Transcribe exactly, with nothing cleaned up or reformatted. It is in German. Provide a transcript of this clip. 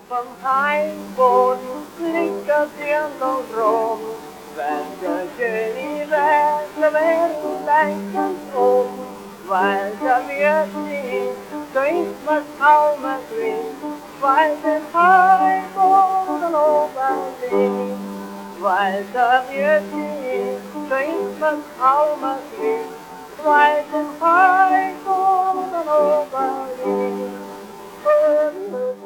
Vom Heimboden liegt das Hirn noch rum. Welcher schöne Welt werden leicht ganz oben, weil da wird sie, so ist was kaum erquickt, weil den Heimboden oberliegt. Weil da wird sie, so ist was kaum erquickt, weil den Heimboden oberliegt.